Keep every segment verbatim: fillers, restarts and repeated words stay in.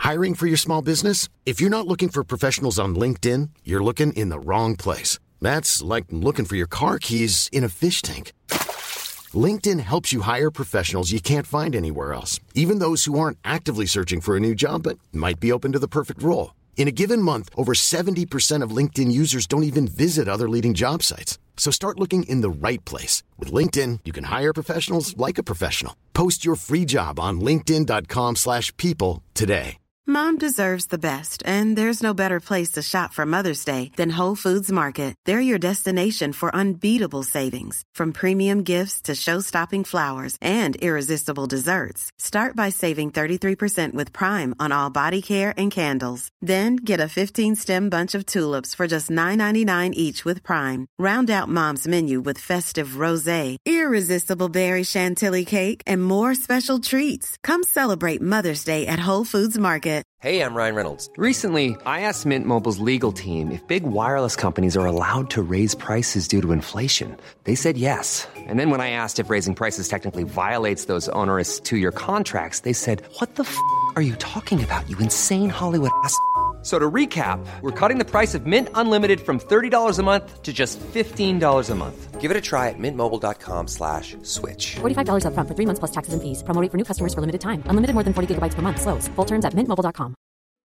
Hiring for your small business? If you're not looking for professionals on LinkedIn, you're looking in the wrong place. That's like looking for your car keys in a fish tank. LinkedIn helps you hire professionals you can't find anywhere else, even those who aren't actively searching for a new job but might be open to the perfect role. In a given month, over seventy percent of LinkedIn users don't even visit other leading job sites. So start looking in the right place. With LinkedIn, you can hire professionals like a professional. Post your free job on linkedin.com slash people today. Mom deserves the best, and there's no better place to shop for Mother's Day than Whole Foods Market. They're your destination for unbeatable savings, from premium gifts to show-stopping flowers and irresistible desserts. Start by saving thirty-three percent with Prime on all body care and candles. Then get a fifteen-stem bunch of tulips for just nine ninety-nine each with Prime. Round out Mom's menu with festive rosé, irresistible berry chantilly cake, and more special treats. Come celebrate Mother's Day at Whole Foods Market. Hey, I'm Ryan Reynolds. Recently, I asked Mint Mobile's legal team if big wireless companies are allowed to raise prices due to inflation. They said yes. And then when I asked if raising prices technically violates those onerous two-year contracts, they said, what the f*** are you talking about, you insane Hollywood ass f- So to recap, we're cutting the price of Mint Unlimited from thirty dollars a month to just fifteen dollars a month. Give it a try at mintmobile.com slash switch. forty-five dollars up front for three months plus taxes and fees. Promo rate for new customers for limited time. Unlimited more than forty gigabytes per month. Slows full terms at mint mobile dot com.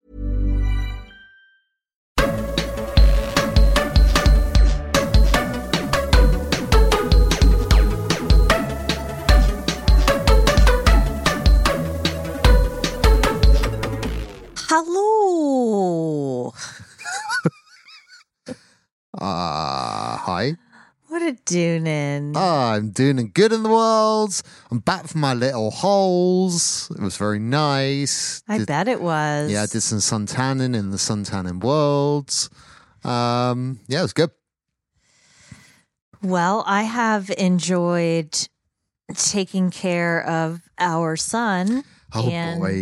Hello. Ah, uh, hi. What a doonin'. Ah, I'm doing good in the world. I'm back from my little holes. It was very nice. I did, bet it was. Yeah, I did some suntanning in the suntanning world. Um, yeah, it was good. Well, I have enjoyed taking care of our son. Oh, and, boy.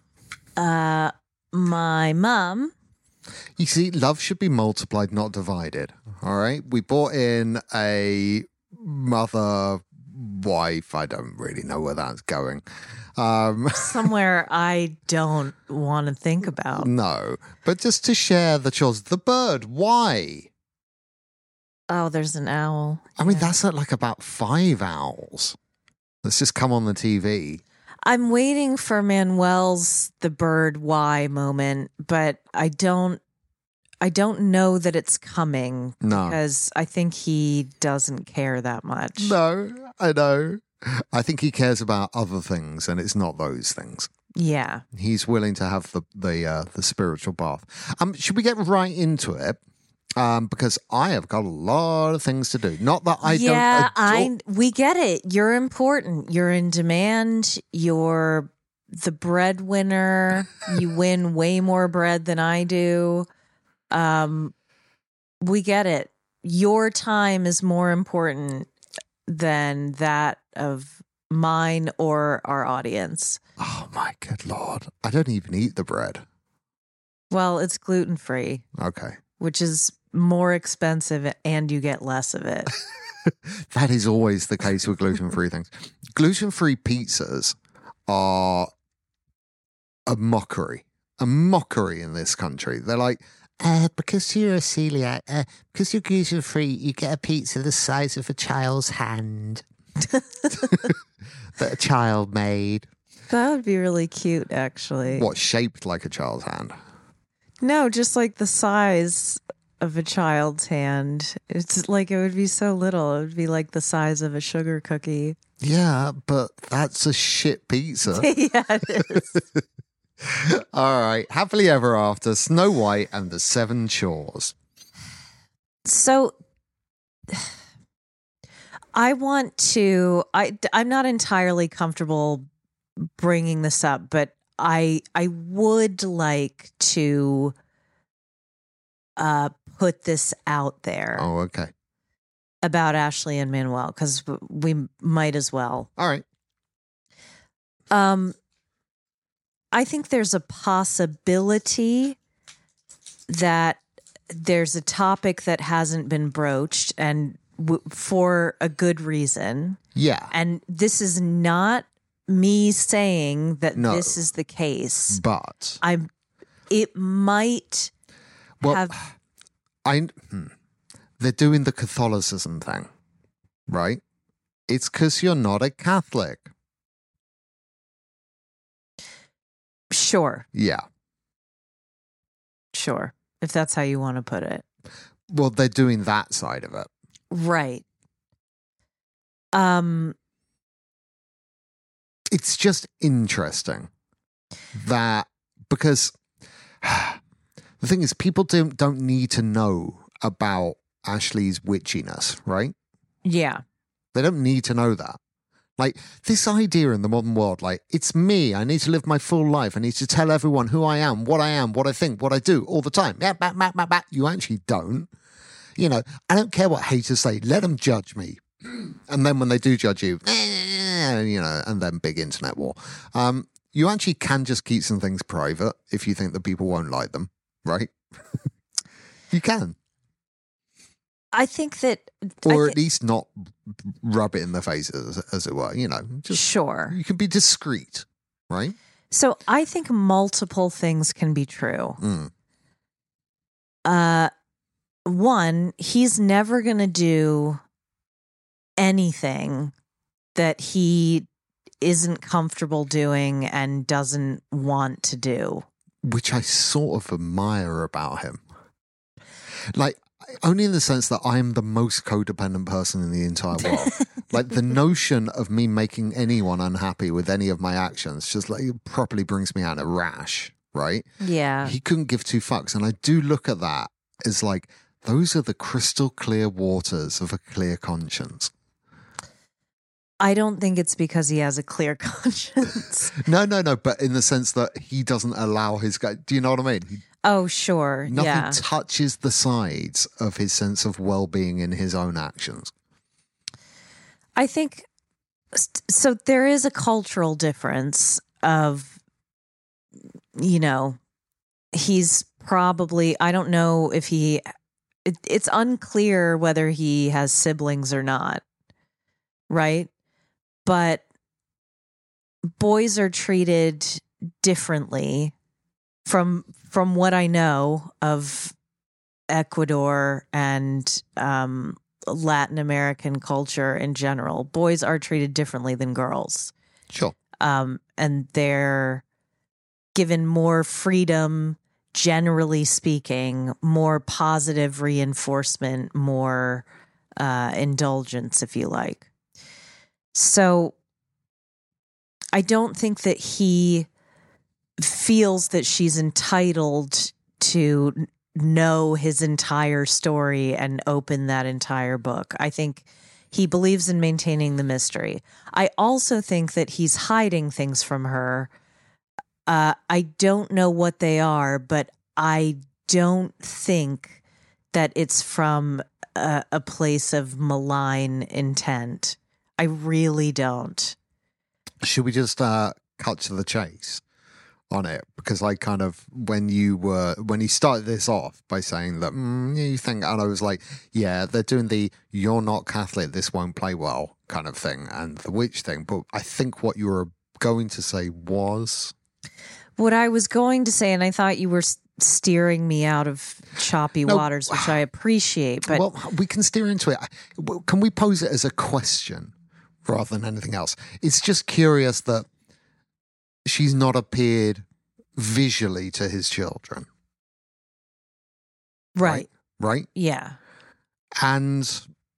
Uh, my mum. You see, love should be multiplied, not divided. All right. We brought in a mother, wife. I don't really know where that's going. Um, Somewhere I don't want to think about. No, but just to share the chores. The bird, why? Oh, there's an owl. I mean, that's at like about five owls. Let's just come on the T V. I'm waiting for Manuel's the bird why moment, but I don't I don't know that it's coming No. because I think he doesn't care that much. No, I know. I think he cares about other things, and it's not those things. Yeah. He's willing to have the the uh, the spiritual bath. Um, should we get right into it? Um, because I have got a lot of things to do. Not that I yeah, don't. Yeah, I we get it. You're important. You're in demand. You're the breadwinner. You win way more bread than I do. Um, we get it. Your time is more important than that of mine or our audience. Oh my good Lord. I don't even eat the bread. Well, it's gluten-free. Okay. Which is more expensive and you get less of it. That is always the case with gluten-free things. Gluten-free pizzas are a mockery. A mockery in this country. They're like, Uh, because you're a celiac, uh, because you're gluten-free, you get a pizza the size of a child's hand that a child made. That would be really cute, actually. What, shaped like a child's hand? No, just like the size of a child's hand. It's like it would be so little. It would be like the size of a sugar cookie. Yeah, but that's a shit pizza. Yeah, it is. All right. Happily Ever After, Snow White and the Seven Chores. So I want to, I, I'm not entirely comfortable bringing this up, but I, I would like to uh, put this out there. Oh, okay. About Ashley and Manuel, because we might as well. All right. Um, I think there's a possibility that there's a topic that hasn't been broached, and w- for a good reason. Yeah. And this is not me saying that No. this is the case. But I'm. It might well, have. I hmm. they're doing the Catholicism thing, right? It's because you're not a Catholic. Sure, Yeah. sure. If that's how you want to put it, Well, they're doing that side of it. right? Um. It's just interesting that because the thing is, people don't don't need to know about Ashley's witchiness, right? Yeah. They don't need to know that. Like this idea in the modern world, like it's me. I need to live my full life. I need to tell everyone who I am, what I am, what I think, what I do all the time. Yeah, bah, bah, bah, bah. You actually don't. You know, I don't care what haters say. Let them judge me. And then when they do judge you, eh, you know, and then big internet war. Um, you actually can just keep some things private if you think that people won't like them, right? You can. I think that. Or I at least not rub it in their faces, as it were. You know, just Sure. you can be discreet, right? So I think multiple things can be true. Mm. Uh, one, he's never going to do anything that he isn't comfortable doing and doesn't want to do. Which I sort of admire about him. Like, only in the sense that I'm the most codependent person in the entire world. Like, the notion of me making anyone unhappy with any of my actions just like it properly brings me out in a rash, right? Yeah. He couldn't give two fucks. And I do look at that as like, those are the crystal clear waters of a clear conscience. I don't think it's because he has a clear conscience. No, no, no. But in the sense that he doesn't allow his guy. Do you know what I mean? He, Oh, sure. nothing Yeah. touches the sides of his sense of well-being in his own actions. I think so. There is a cultural difference of, you know, he's probably, I don't know if he, it, it's unclear whether he has siblings or not, right? But boys are treated differently from from what I know of Ecuador and um, Latin American culture in general. Boys are treated differently than girls. Sure. Um, and they're given more freedom, generally speaking, more positive reinforcement, more uh, indulgence, if you like. So I don't think that he feels that she's entitled to know his entire story and open that entire book. I think he believes in maintaining the mystery. I also think that he's hiding things from her. Uh, I don't know what they are, but I don't think that it's from a, a place of malign intent. I really don't. Should we just uh, cut to the chase on it? Because I kind of, when you were, when you started this off by saying that, mm, yeah, you think, and I was like, yeah, they're doing the you're not Catholic, this won't play well kind of thing, and the witch thing. But I think what you were going to say was. What I was going to say, and I thought you were steering me out of choppy No, waters, which I appreciate, but Well, we can steer into it. Can we pose it as a question rather than anything else? It's just curious that she's not appeared visually to his children. right. Right? Yeah. And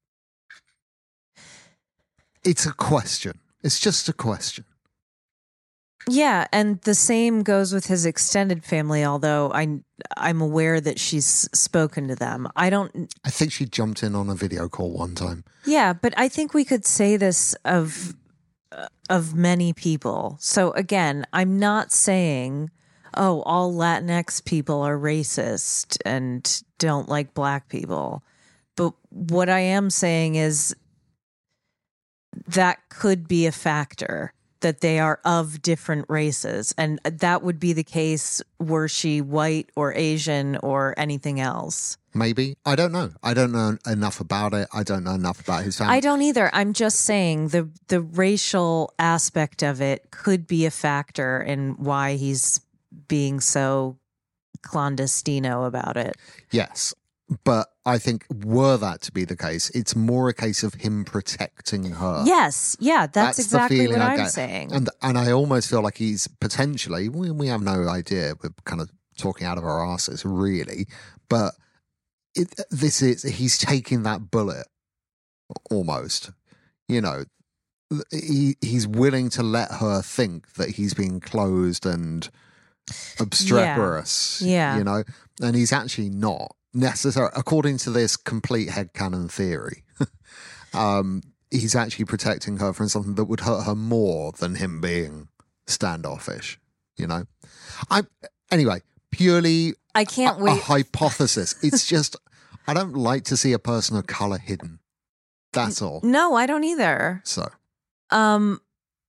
it's a question. It's just a question. Yeah, and the same goes with his extended family, although I, I'm aware that she's spoken to them. I don't... I think she jumped in on a video call one time. Yeah, but I think we could say this of uh, of many people. So again, I'm not saying, oh, all Latinx people are racist and don't like black people. But what I am saying is that could be a factor. that they are of different races. And that would be the case were she white or Asian or anything else. Maybe. I don't know. I don't know enough about it. I don't know enough about his family. I don't either. I'm just saying the the racial aspect of it could be a factor in why he's being so clandestino about it. Yes. But I think were that to be the case, it's more a case of him protecting her. Yes. Yeah, that's, That's the exactly feeling what I I'm get. saying. And and I almost feel like he's potentially, we, we have no idea. We're kind of talking out of our asses, really. But it, this is, he's taking that bullet almost. You know, he he's willing to let her think that he's being closed and obstreperous. Yeah. You know, and he's actually not necessarily, according to this complete headcanon theory. um, he's actually protecting her from something that would hurt her more than him being standoffish. You know, I anyway purely I can't a, wait. a hypothesis. It's just I don't like to see a person of color hidden. That's all. No, I don't either. So. Um,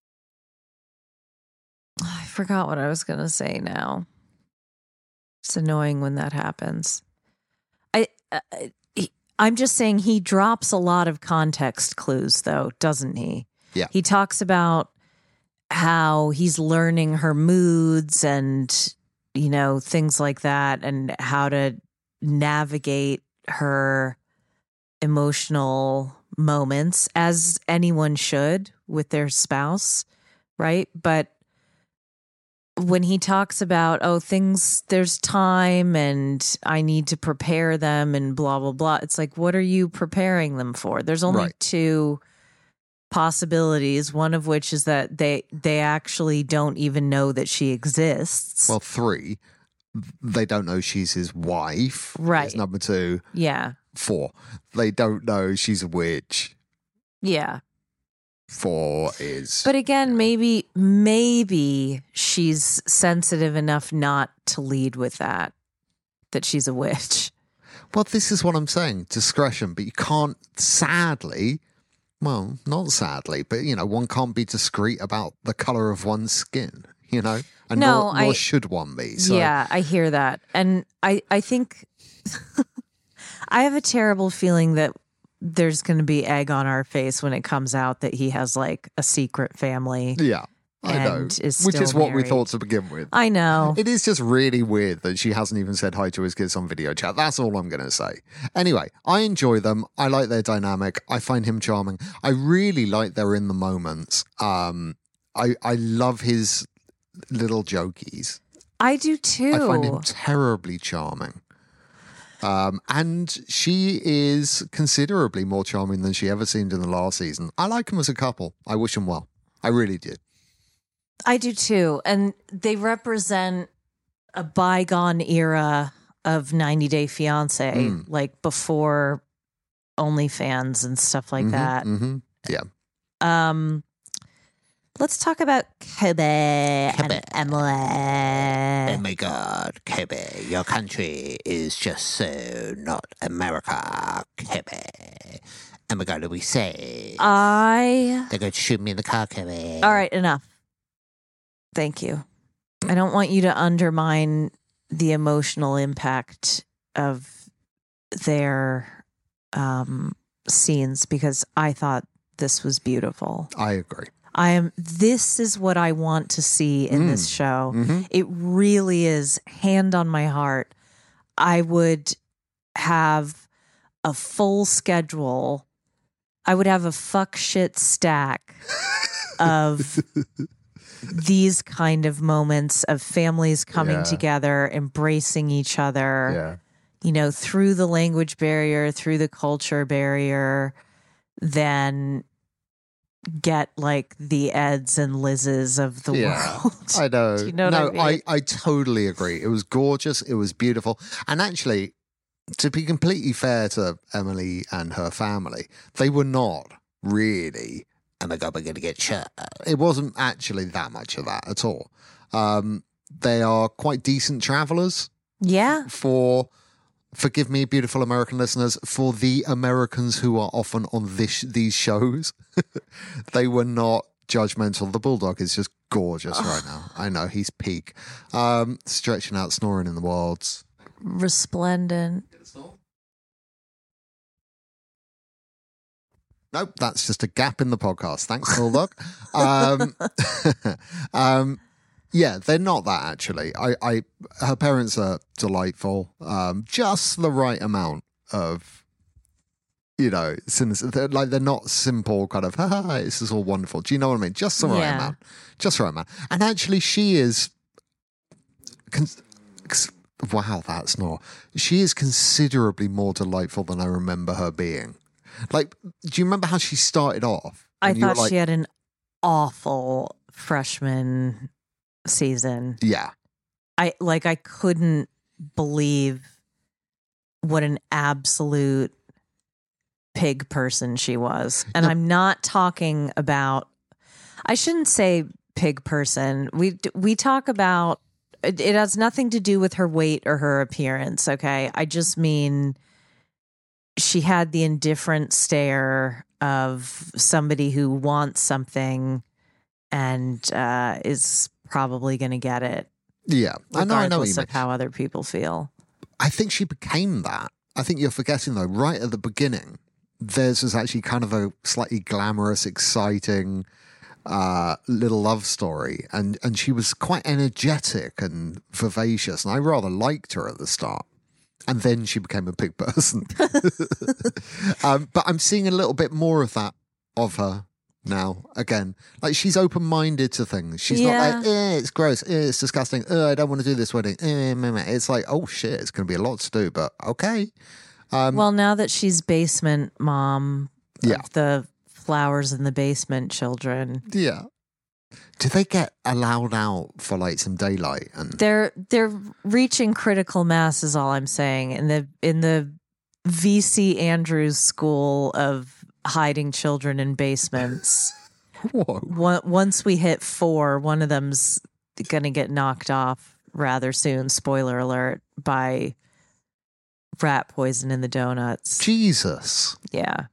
I forgot what I was going to say now. It's annoying when that happens. I, I, I'm just saying he drops a lot of context clues, though, doesn't he? Yeah. He talks about how he's learning her moods and, you know, things like that, and how to navigate her emotional moments, as anyone should with their spouse, right? But when he talks about, oh, things, there's time and I need to prepare them and blah, blah, blah. It's like, what are you preparing them for? There's only Right. two possibilities, one of which is that they they actually don't even know that she exists. Well, three, they don't know she's his wife. Right. Is number two. yeah. Four, they don't know she's a witch. Yeah. Four is. But again, maybe maybe she's sensitive enough not to lead with that, that she's a witch. Well, this is what I'm saying. Discretion, but you can't, sadly, well, not sadly, but, you know, one can't be discreet about the colour of one's skin, you know? And No, nor, nor I- should one be. So, Yeah, I hear that. And I, I think I have a terrible feeling that there's going to be egg on our face when it comes out that he has like a secret family. Yeah, I know. And is Which still is what we married. thought to begin with. I know. It is just really weird that she hasn't even said hi to his kids on video chat. That's all I'm going to say. Anyway, I enjoy them. I like their dynamic. I find him charming. I really like their in the moments. Um, I I love his little jokies. I do too. I find him terribly charming. Um, and she is considerably more charming than she ever seemed in the last season. I like them as a couple. I wish them well. I really do. I do too. And they represent a bygone era of ninety Day Fiance, Mm. like before OnlyFans and stuff like Mhm, that. mhm. Yeah. Um, let's talk about Kobe and Kobe. Emily. my God, Kobe, your country is just so not America, Kobe. Oh my God, do we say? I They're going to shoot me in the car, Kobe. all right, enough. Thank you. I don't want you to undermine the emotional impact of their um, scenes, because I thought this was beautiful. I agree. I am. This is what I want to see in Mm. this show. Mhm. It really is. Hand on my heart, I would have a full schedule. I would have a fuck shit stack of these kind of moments of families coming Yeah. together, embracing each other. Yeah. You know, through the language barrier, through the culture barrier, then get like the Eds and Liz's of the Yeah. world. I know. Do you know no, what I mean? I, I totally agree. It was gorgeous. It was beautiful. And actually, to be completely fair to Emily and her family, they were not really, oh my God, we're going to get shot. It wasn't actually that much of that at all. Um, they are quite decent travelers Yeah. for, forgive me, beautiful American listeners, for the Americans who are often on this these shows. They were not judgmental. The bulldog is just gorgeous right now. I know, he's peak. Um, stretching out, snoring in the wilds. Resplendent. Nope, that's just a gap in the podcast. Thanks, bulldog. um, um, yeah, they're not that actually. I, I, her parents are delightful. Um, just the right amount of, you know, cynicism. They're like they're not simple kind of. Ha ha. This is all wonderful. Do you know what I mean? Just the right Yeah. amount. Just the right amount. And actually, she is. Cons- wow, that's not. She is considerably more delightful than I remember her being. Like, do you remember how she started off? I And you were thought like, she had an awful freshman season. Yeah. I like I couldn't believe what an absolute pig person she was. And I'm not talking about I shouldn't say pig person. We we talk about it, it has nothing to do with her weight or her appearance, okay? I just mean she had the indifferent stare of somebody who wants something and uh, is probably going to get it. Yeah. I know, I know what you regardless mean. of how other people feel. I think she became that. I think you're forgetting, though, right at the beginning, theirs was actually kind of a slightly glamorous, exciting uh, little love story. And, and she was quite energetic and vivacious. And I rather liked her at the start. And then she became a big person. um, but I'm seeing a little bit more of that of her now again. Like, she's open-minded to things. She's Yeah. not like, eh, it's gross, eh, it's disgusting, eh, I don't want to do this wedding. Eh, meh, meh. It's like, oh shit, it's going to be a lot to do, but okay. Um, Well, now that she's basement mom Yeah. of the flowers in the basement children, yeah. Do they get allowed out for like some daylight? And they're they're reaching critical mass is all I'm saying. In the in the V C Andrews school of hiding children in basements. whoa. One, once we hit four, one of them's going to get knocked off rather soon. Spoiler alert, by rat poison in the donuts. Jesus. Yeah.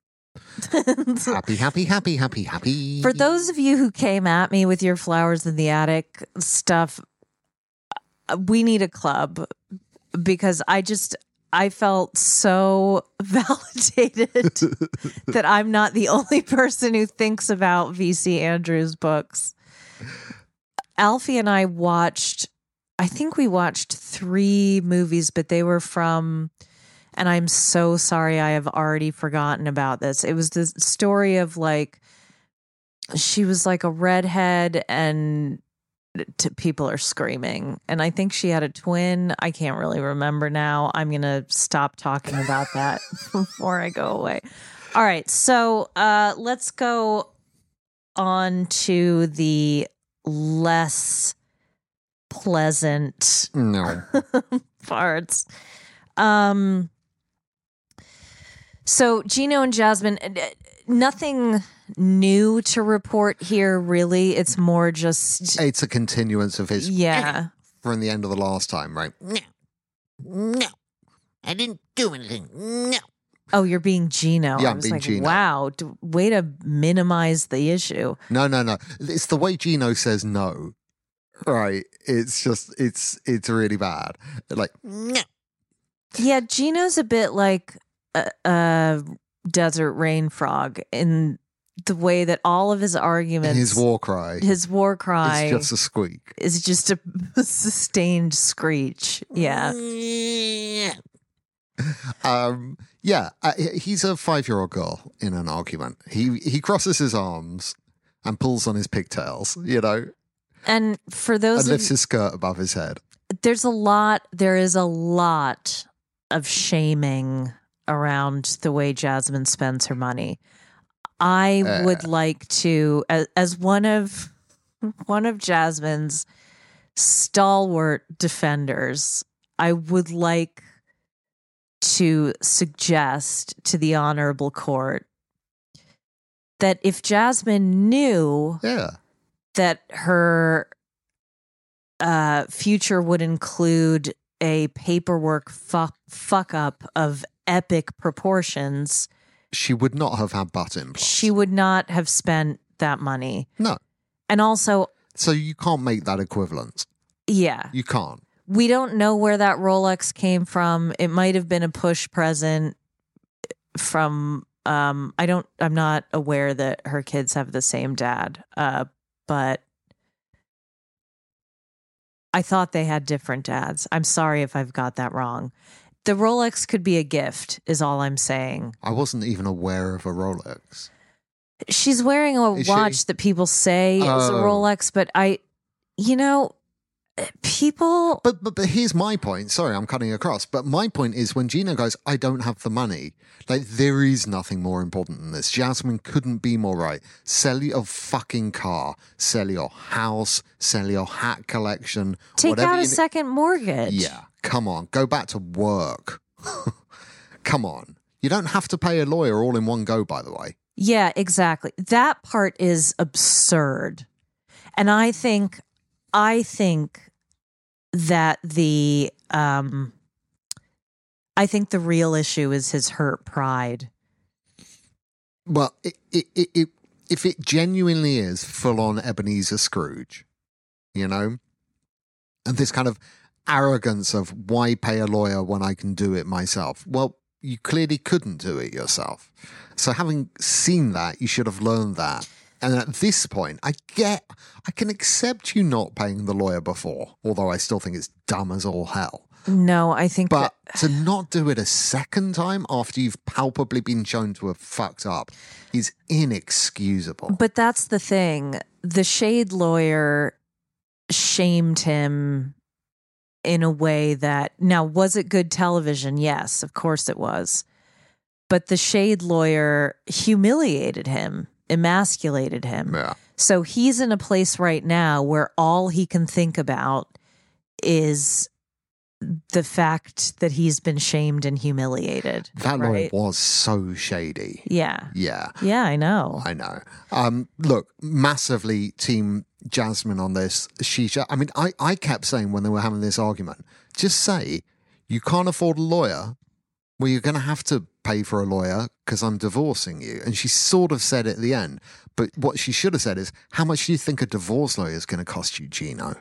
Happy, happy, happy, happy, happy. For those of you who came at me with your flowers in the attic stuff, we need a club because I just I felt so validated that I'm not the only person who thinks about V C Andrews books. Alfie and I watched, I think we watched three movies, but they were from, and I'm so sorry I have already forgotten about this. It was the story of like, she was like a redhead and t- people are screaming. And I think she had a twin. I can't really remember now. I'm going to stop talking about that before I go away. All right. So uh, let's go on to the less pleasant No. parts. Um, so Gino and Jasmine, nothing new to report here, really. It's more just, It's a continuance of his yeah. from the end of the last time, right? No. No. I didn't do anything. No. Oh, you're being Gino. Yeah, I I'm was being like, Gino. wow, d- way to minimize the issue. No, no, no. It's the way Gino says no. Right. It's just, it's, it's really bad. Like, No. Yeah, Gino's a bit like a, a desert rain frog in the way that all of his arguments, his war cry, his war cry, it's just a squeak. is just a sustained screech. Yeah. Yeah. Um, yeah, uh, he's a five-year-old girl in an argument. He he crosses his arms and pulls on his pigtails, you know, And for and those of lifts his skirt above his head. there's a lot there is a lot of shaming around the way Jasmine spends her money. I Uh. would like to as, as one of one of Jasmine's stalwart defenders, I would like to suggest to the honorable court that if Jasmine knew Yeah, that her uh, future would include a paperwork fuck, fuck up of epic proportions, she would not have had butt implants. she would not have spent that money. No. And also, So you can't make that equivalent. yeah, You can't. we don't know where that Rolex came from. It might have been a push present from, um, I don't, I'm not aware that her kids have the same dad, uh, but I thought they had different dads. I'm sorry if I've got that wrong. The Rolex could be a gift, is all I'm saying. I wasn't even aware of a Rolex. She's wearing a Is watch she? that people say is a Oh. Rolex, but I, you know, people. But, but but here's my point. Sorry, I'm cutting across. But my point is when Gina goes, I don't have the money. Like, there is nothing more important than this. Jasmine couldn't be more right. Sell your fucking car. Sell your house. Sell your hat collection. Take whatever out a you- second mortgage. Yeah, come on. Go back to work. Come on. You don't have to pay a lawyer all in one go, by the way. Yeah, exactly. That part is absurd. And I think I think that the um I think the real issue is his hurt pride. Well, it, it, it, it, if it genuinely is full on Ebenezer Scrooge, you know, and this kind of arrogance of why pay a lawyer when I can do it myself. Well, you clearly couldn't do it yourself. So having seen that, you should have learned that. And at this point, I get, I can accept you not paying the lawyer before, although I still think it's dumb as all hell. No, I think But that, to not do it a second time after you've palpably been shown to have fucked up is inexcusable. but that's the thing. The shade lawyer shamed him in a way that, now, was it good television? Yes, of course it was. But the shade lawyer humiliated him, emasculated him. Yeah. So he's in a place right now where all he can think about is the fact that he's been shamed and humiliated. That lawyer right? was so shady. Yeah. Yeah, Yeah, I know. I know. Um, look, massively team Jasmine on this. She, I mean, I, I kept saying when they were having this argument, just say you can't afford a lawyer. Well, you're going to have to pay for a lawyer because I'm divorcing you. And she sort of said it at the end. But what she should have said is, how much do you think a divorce lawyer is going to cost you, Gino?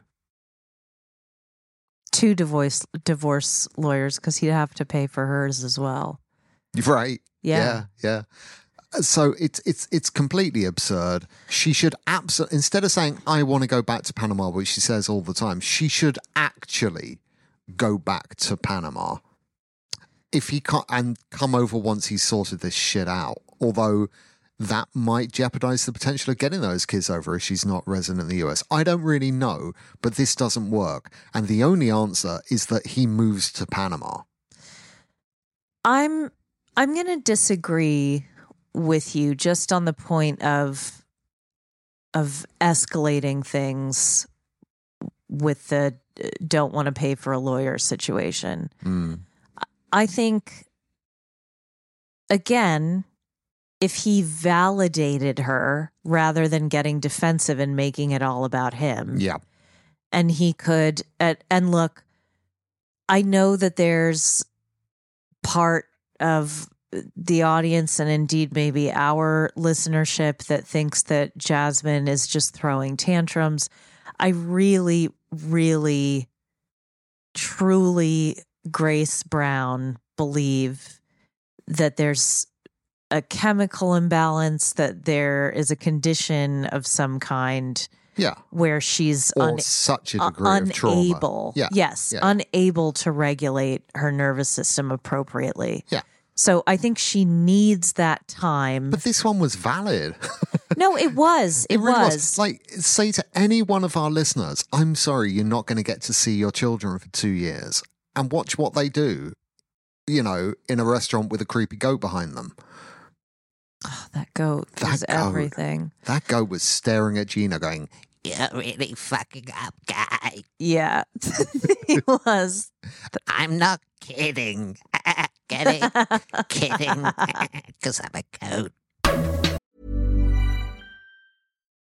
Two divorce divorce lawyers, because he'd have to pay for hers as well. Right. Yeah. Yeah. yeah. So it's it's it's completely absurd. She should absolutely, instead of saying, I want to go back to Panama, which she says all the time, she should actually go back to Panama. If he can't, and come over once he's sorted this shit out. Although that might jeopardize the potential of getting those kids over if she's not resident in the U S. I don't really know, but this doesn't work. And the only answer is that he moves to Panama. I'm I'm going to disagree with you just on the point of of escalating things with the uh, don't want to pay for a lawyer situation. Mm. I think, again, if he validated her rather than getting defensive and making it all about him, Yeah. and he could, uh, and look, I know that there's part of the audience and indeed maybe our listenership that thinks that Jasmine is just throwing tantrums. I really, really, truly, Grace Brown, believe that there's a chemical imbalance, that there is a condition of some kind Yeah. where she's Or un- such a uh, degree of trauma. unable, Yeah. yes, Yeah. unable to regulate her nervous system appropriately. Yeah. So I think she needs that time. But this one was valid. No, it was. It, really was. Like, say to any one of our listeners, I'm sorry, you're not going to get to see your children for two years and watch what they do, you know, in a restaurant with a creepy goat behind them. Oh, that goat That was goat. everything. That goat was staring at Gina going, You're really fucking up, guy. Yeah, it was. I'm not kidding. Get it? Kidding. Because I'm a goat.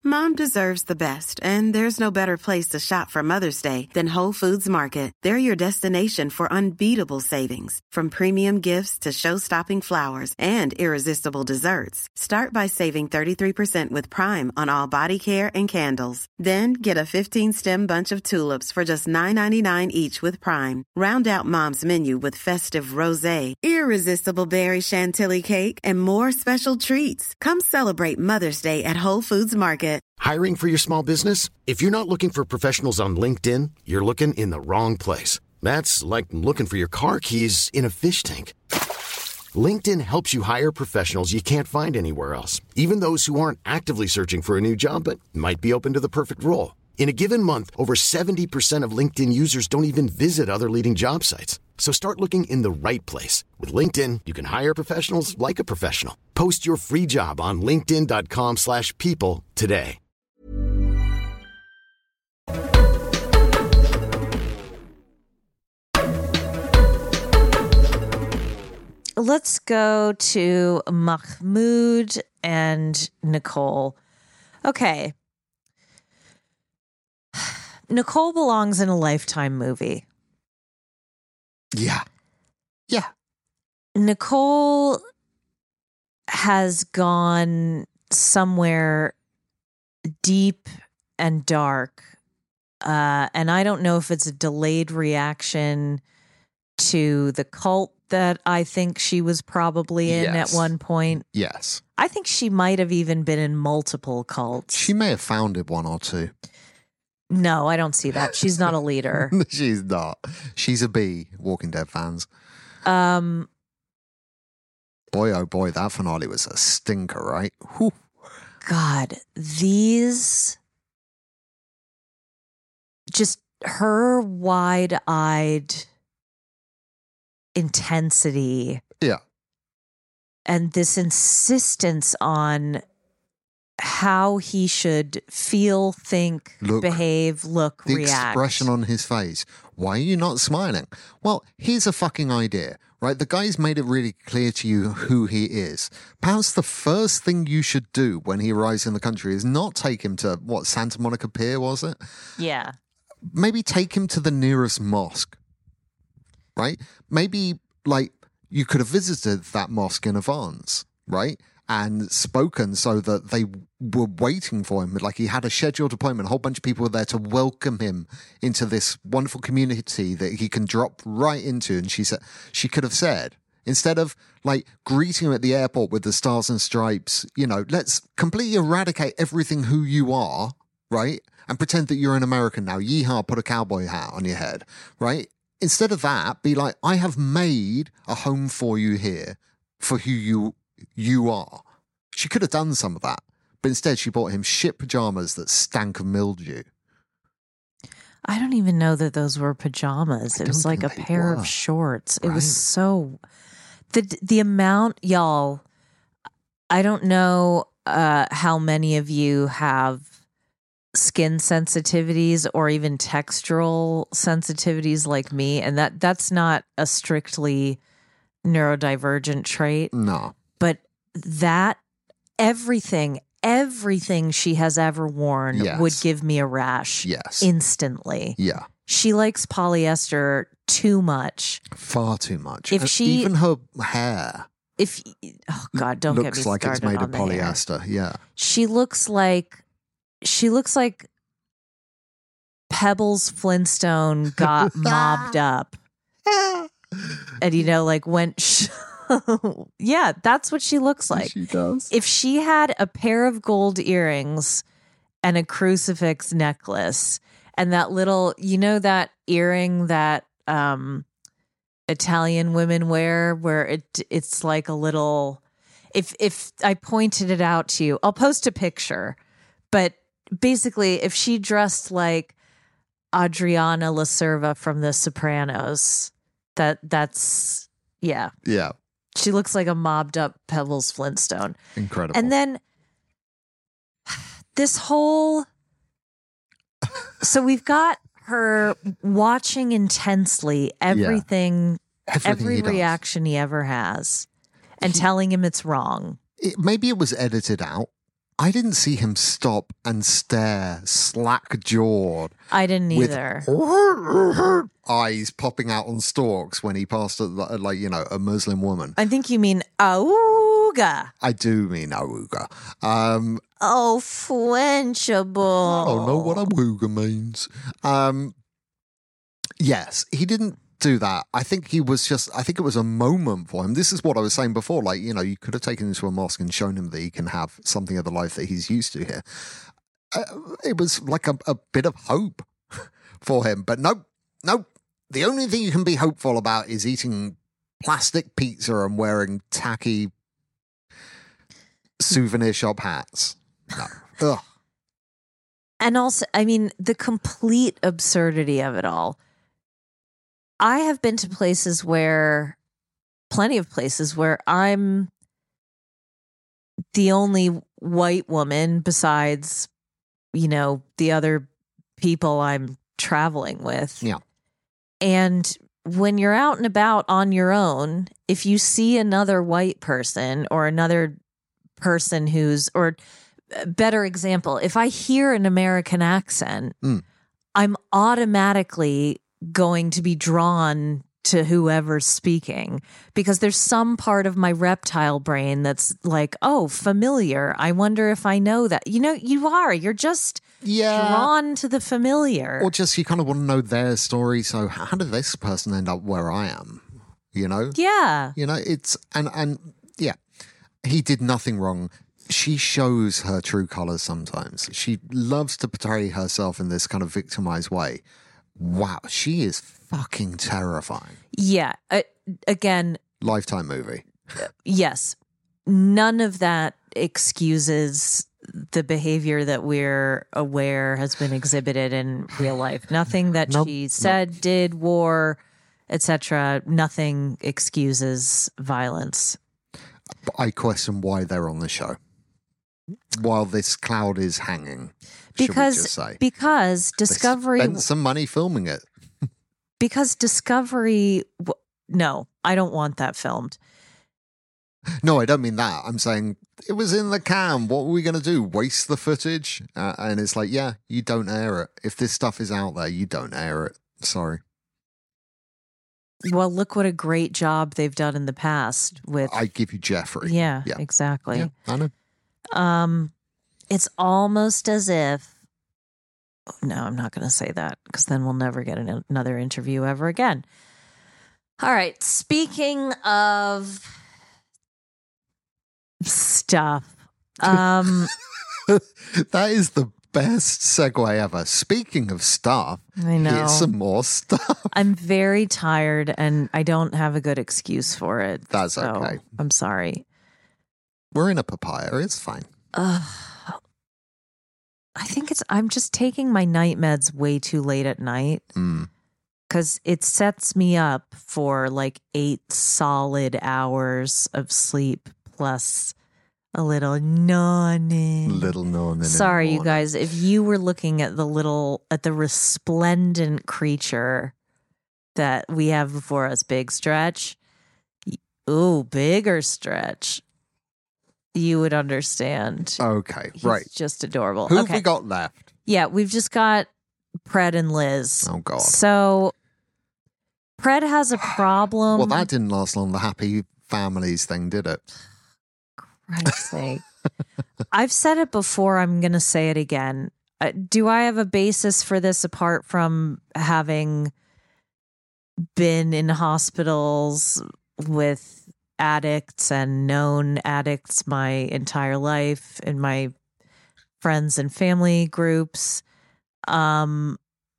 Mom deserves the best, and there's no better place to shop for Mother's Day than Whole Foods Market. They're your destination for unbeatable savings, from premium gifts to show-stopping flowers and irresistible desserts. Start by saving thirty-three percent with Prime on all body care and candles. Then get a fifteen-stem bunch of tulips for just nine ninety-nine each with Prime. Round out Mom's menu with festive rosé, irresistible berry chantilly cake, and more special treats. Come celebrate Mother's Day at Whole Foods Market. Hiring for your small business? If you're not looking for professionals on LinkedIn, you're looking in the wrong place. That's like looking for your car keys in a fish tank. LinkedIn helps you hire professionals you can't find anywhere else, even those who aren't actively searching for a new job but might be open to the perfect role. In a given month, over seventy percent of LinkedIn users don't even visit other leading job sites. So start looking in the right place. With LinkedIn, you can hire professionals like a professional. Post your free job on linkedin.com slash people today. Let's go to Mahmoud and Nicole. Okay. Nicole belongs in a Lifetime movie. Yeah. Yeah. Nicole has gone somewhere deep and dark. Uh, and I don't know if it's a delayed reaction to the cult that I think she was probably in Yes. at one point. Yes. I think she might have even been in multiple cults. She may have founded one or two. No, I don't see that. She's not a leader. She's not. She's a bee, Walking Dead fans. Um, Boy, oh boy, that finale was a stinker, right? Whew. God, these just her wide-eyed intensity. Yeah. And this insistence on how he should feel, think, Look, behave, look, The react. expression on his face. Why are you not smiling? Well, here's a fucking idea, right? The guy's made it really clear to you who he is. Perhaps the first thing you should do when he arrives in the country is not take him to, what, Santa Monica Pier, was it? Yeah. Maybe take him to the nearest mosque, right? Maybe, like, you could have visited that mosque in advance, right? And spoken so that they were waiting for him. Like he had a scheduled appointment. A whole bunch of people were there to welcome him into this wonderful community that he can drop right into. And she said, she could have said, instead of like greeting him at the airport with the stars and stripes, you know, let's completely eradicate everything who you are, right? And pretend that you're an American now. Yeehaw, put a cowboy hat on your head, right? Instead of that, be like, I have made a home for you here for who you you are. She could have done some of that, but instead she bought him shit pajamas that stank of mildew. I don't even know that those were pajamas. I It was don't like a think they pair were. of shorts. It Right. was so the the amount, y'all. I don't know uh, how many of you have skin sensitivities or even textural sensitivities like me, and that that's not a strictly neurodivergent trait. No. But that everything, everything she has ever worn Yes. would give me a rash Yes. instantly. Yeah. She likes polyester too much. Far too much. If And she- even her hair If oh god, don't get me looks like started it's made on of the hair. polyester. Yeah. She looks like she looks like Pebbles Flintstone got mobbed up. And you know, like when she, yeah, that's what she looks like. She does. If she had a pair of gold earrings and a crucifix necklace and that little, you know, that earring that um, Italian women wear where it it's like a little, if, if I pointed it out to you, I'll post a picture, but basically if she dressed like Adriana La Cerva from The Sopranos, that that's, yeah. Yeah. She looks like a mobbed up Pebbles Flintstone. Incredible. And then this whole. So we've got her watching intensely everything, Everything every he does. reaction he ever has and telling him it's wrong. It, maybe it was edited out, I didn't see him stop and stare slack-jawed I didn't with either. eyes popping out on stalks when he passed, a, like, you know, a Muslim woman. I think you mean auga. I do mean awooga. Um, Oh, Frenchable. I don't know what awooga means. Um, yes, he didn't do that. I think he was just, I think it was a moment for him. This is what I was saying before. Like, you know, you could have taken him to a mosque and shown him that he can have something of the life that he's used to here. Uh, it was like a, a bit of hope for him. But nope, nope. The only thing you can be hopeful about is eating plastic pizza and wearing tacky souvenir shop hats. No. Ugh. And also, I mean, the complete absurdity of it all. I have been to places where, plenty of places where I'm the only white woman besides, you know, the other people I'm traveling with. Yeah. And when you're out and about on your own, if you see another white person or another person who's, or better example, if I hear an American accent, Mm. I'm automatically going to be drawn to whoever's speaking because there's some part of my reptile brain that's like, oh, familiar. I wonder if I know that. You know, you are. You're just Yeah. drawn to the familiar. Or just you kind of want to know their story. So how did this person end up where I am? You know? Yeah. You know, it's, and, and yeah, he did nothing wrong. She shows her true colors sometimes. She loves to portray herself in this kind of victimized way. Wow, she is fucking terrifying. Yeah. Uh, again, Lifetime movie. yes. None of that excuses the behavior that we're aware has been exhibited in real life. Nothing that Nope, she said, did, wore, et cetera. Nothing excuses violence. But I question why they're on the show while this cloud is hanging. Should we Because just say because They Discovery spent some money filming it. because Discovery w- no, I don't want that filmed. No, I don't mean that. I'm saying it was in the can. What were we going to do? Waste the footage? Uh, and it's like, yeah, you don't air it. If this stuff is out there, you don't air it. Sorry. Well, look what a great job they've done in the past with I give you Jeffrey. yeah, Yeah. exactly. Yeah, I know. Um, it's almost as if. No, I'm not going to say that because then we'll never get an, another interview ever again. All right. Speaking of stuff, um, That is the best segue ever. Speaking of stuff, I know here's some more stuff. I'm very tired and I don't have a good excuse for it. That's so okay. I'm sorry. We're in a papaya. It's fine. Uh, I think it's, I'm just taking my night meds way too late at night Mm. because it sets me up for like eight solid hours of sleep plus a little noning. Little known. in Sorry, the you morning. guys. If you were looking at the little, at the resplendent creature that we have before us, Big Stretch, y- ooh, bigger Stretch, you would understand. Okay, He's right. just adorable. Who have okay. we got left? Yeah, we've just got Pred and Liz. Oh, God. So Pred has a problem. Well, that didn't last long, the happy families thing, did it? Christ's sake. I've said it before. I'm going to say it again. Uh, do I have a basis for this apart from having been in hospitals with addicts and known addicts my entire life in my friends and family groups? Um,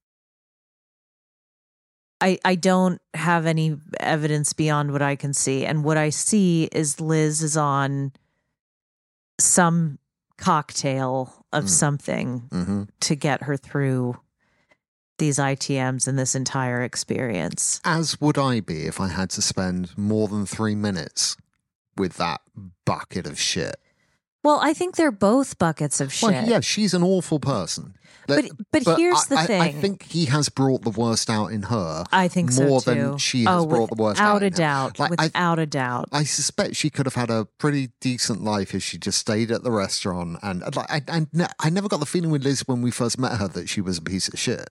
I I don't have any evidence beyond what I can see. And what I see is Liz is on some cocktail of Mm. something Mm-hmm. to get her through these I T Ms and this entire experience. As would I be if I had to spend more than three minutes with that bucket of shit. Well, I think they're both buckets of shit. Well, yeah, she's an awful person. But but, here's the I, thing. I, I think he has brought the worst out in her. I think so, more too. than she has Oh, brought the worst out. without a in him. doubt. Like, Without I, a doubt. I suspect she could have had a pretty decent life if she just stayed at the restaurant. And like, I, I, I never got the feeling with Liz when we first met her that she was a piece of shit.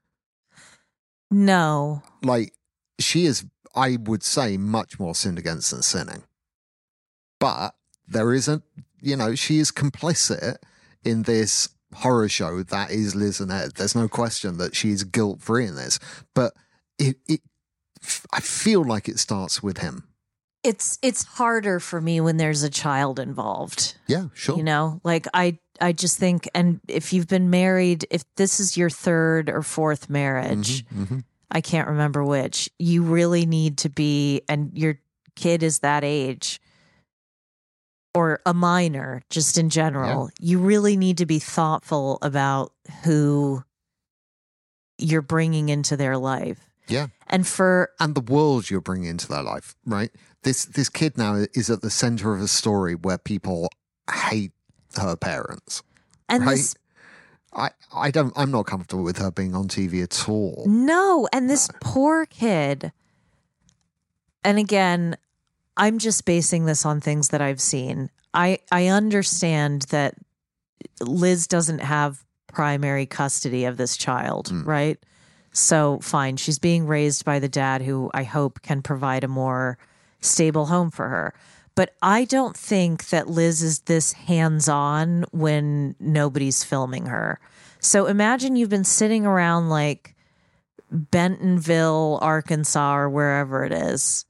No. Like, she is, I would say, much more sinned against than sinning. But there is a, you know, she is complicit in this horror show that is Liz and Ed. There's no question that she's guilt-free in this. But it, it, I feel like it starts with him. It's it's harder for me when there's a child involved. Yeah, sure. You know, like I I just think, and if you've been married, if this is your third or fourth marriage, Mm-hmm, mm-hmm. I can't remember which, you really need to be, and your kid is that age, or a minor, just in general, yeah. You really need to be thoughtful about who you're bringing into their life. Yeah. And for and the world you're bringing into their life, right? This this kid now is at the center of a story where people hate her parents. And right? this, I, I don't I'm not comfortable with her being on T V at all. No, and this no. poor kid. And again, I'm just basing this on things that I've seen. I I understand that Liz doesn't have primary custody of this child, mm. right? So fine, she's being raised by the dad who I hope can provide a more stable home for her. But I don't think that Liz is this hands-on when nobody's filming her. So imagine you've been sitting around like Bentonville, Arkansas, or wherever it is,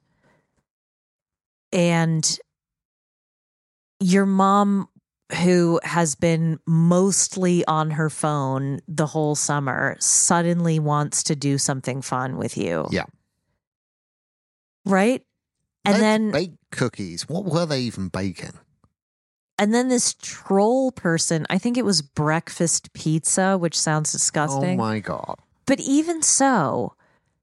and your mom, who has been mostly on her phone the whole summer, suddenly wants to do something fun with you. Yeah. Right? And Let's then bake cookies. What were they even baking? And then this troll person, I think it was breakfast pizza, which sounds disgusting. Oh my God. But even so,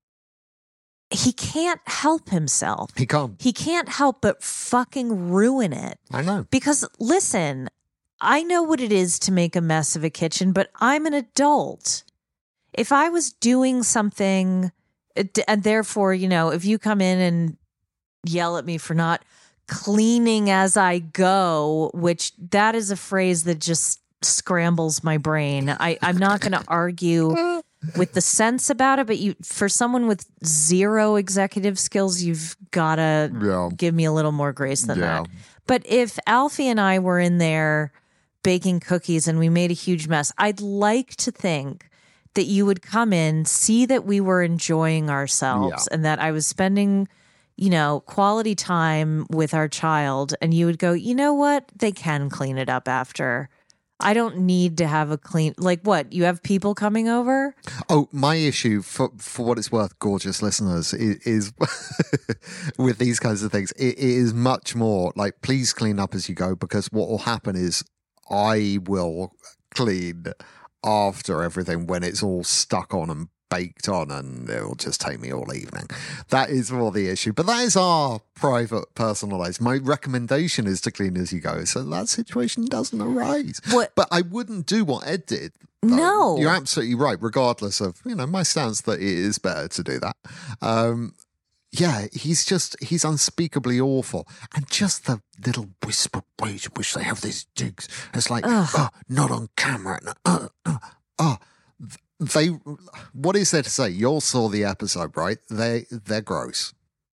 he can't help himself. He can't. He can't help but fucking ruin it. I know. Because listen, I know what it is to make a mess of a kitchen, but I'm an adult. If I was doing something, and therefore, you know, if you come in and yell at me for not cleaning as I go, which that is a phrase that just scrambles my brain. I, I'm not going to argue with the sense about it, but you, for someone with zero executive skills, you've got to yeah. give me a little more grace than yeah. that. But if Alfie and I were in there baking cookies and we made a huge mess, I'd like to think that you would come in, see that we were enjoying ourselves, yeah. and that I was spending, you know, quality time with our child, and you would go, you know what? They can clean it up after. I don't need to have a clean, like what? You have people coming over? Oh, my issue, for for what it's worth, gorgeous listeners, is, is with these kinds of things, it, it is much more like, please clean up as you go, because what will happen is I will clean after everything when it's all stuck on and baked on, and it'll just take me all evening. That is more the issue. But that is our private, personal life. My recommendation is to clean as you go, so that situation doesn't arise. What? But I wouldn't do what Ed did. Though. No. You're absolutely right, regardless of, you know, my stance that it is better to do that. Um, yeah, he's just, he's unspeakably awful. And just the little whisper ways in which they have these digs. It's like, oh, not on camera. Oh, oh, oh. They, what is there to say? You all saw the episode, right? They, they're gross.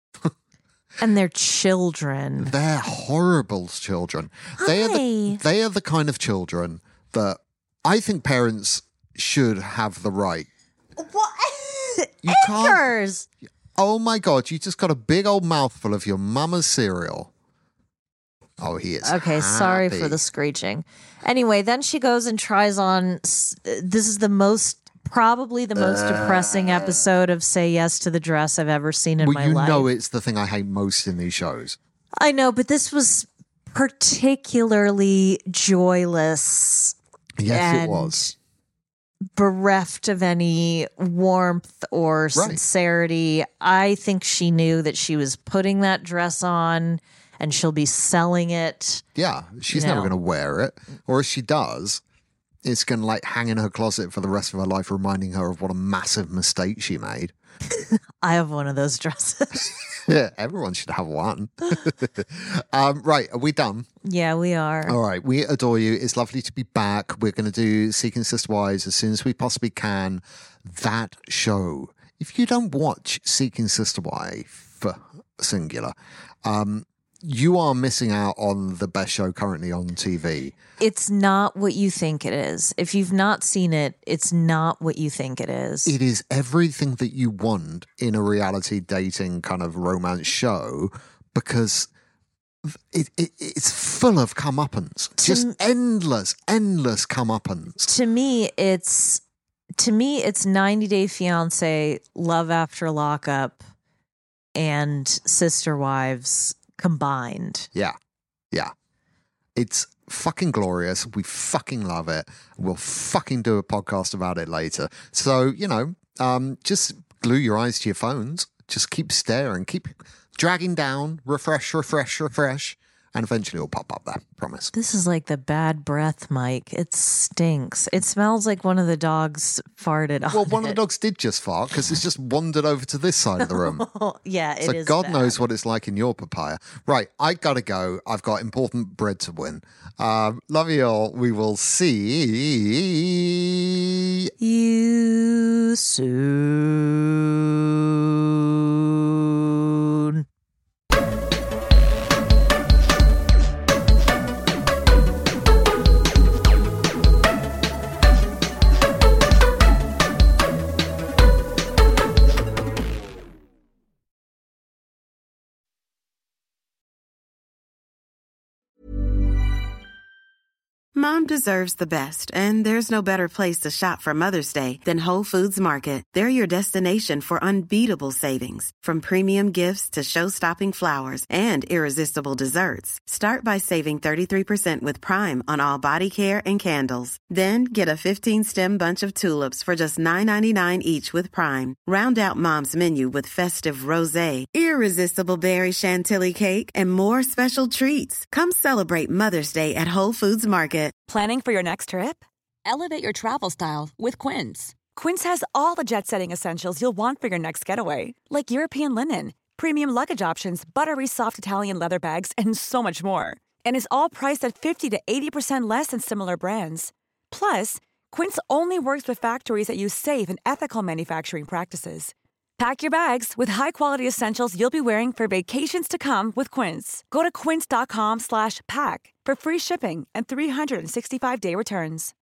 And they're children. They're horrible children. Hi. They are the, they are the kind of children that I think parents should have the right. What? You Edgar's. can't. Oh my God! You just got a big old mouthful of your mama's cereal. Oh, he is. Okay, happy. Sorry for the screeching. Anyway, then she goes and tries on. This is the most. Probably the most uh, depressing episode of Say Yes to the Dress I've ever seen in well, my you life. You know it's the thing I hate most in these shows. I know, but this was particularly joyless. Yes, and it was. Bereft of any warmth or right. sincerity. I think she knew that she was putting that dress on and she'll be selling it. Yeah, she's You never know. going to wear it. Or if she does, it's going to like hang in her closet for the rest of her life, reminding her of what a massive mistake she made. I have one of those dresses. Yeah, everyone should have one. um, right, are we done? Yeah, we are. All right, we adore you. It's lovely to be back. We're going to do Seeking Sister Wives as soon as we possibly can. That show, if you don't watch Seeking Sister Wife, singular, um, you are missing out on the best show currently on T V. It's not what you think it is. If you've not seen it, it's not what you think it is. It is everything that you want in a reality dating kind of romance show, because it, it it's full of comeuppance. Just m- endless, endless comeuppance. To me, it's to me it's ninety Day Fiancé, Love After Lockup, and Sister Wives combined. Yeah. Yeah. It's fucking glorious. We fucking love it. We'll fucking do a podcast about it later. So, you know, um, just glue your eyes to your phones. Just keep staring. Keep dragging down. Refresh, refresh, refresh. And eventually it'll pop up there. Promise. This is like the bad breath, Mike. It stinks. It smells like one of the dogs farted on Well, one of the it. dogs did just fart because it's just wandered over to this side of the room. Yeah, it So is God bad. knows what it's like in your papaya. Right, I gotta go. I've got important bread to win. Um, love you all. We will see. You soon. Mom deserves the best, and there's no better place to shop for Mother's Day than Whole Foods Market. They're your destination for unbeatable savings, from premium gifts to show-stopping flowers and irresistible desserts. Start by saving thirty-three percent with Prime on all body care and candles. Then get a fifteen-stem bunch of tulips for just nine ninety-nine each with Prime. Round out Mom's menu with festive rosé, irresistible berry chantilly cake, and more special treats. Come celebrate Mother's Day at Whole Foods Market. Planning for your next trip? Elevate your travel style with Quince. Quince has all the jet-setting essentials you'll want for your next getaway, like European linen, premium luggage options, buttery soft Italian leather bags, and so much more. And is all priced at fifty to eighty percent less than similar brands. Plus, Quince only works with factories that use safe and ethical manufacturing practices. Pack your bags with high-quality essentials you'll be wearing for vacations to come with Quince. Go to quince.com slash pack for free shipping and three sixty-five day returns.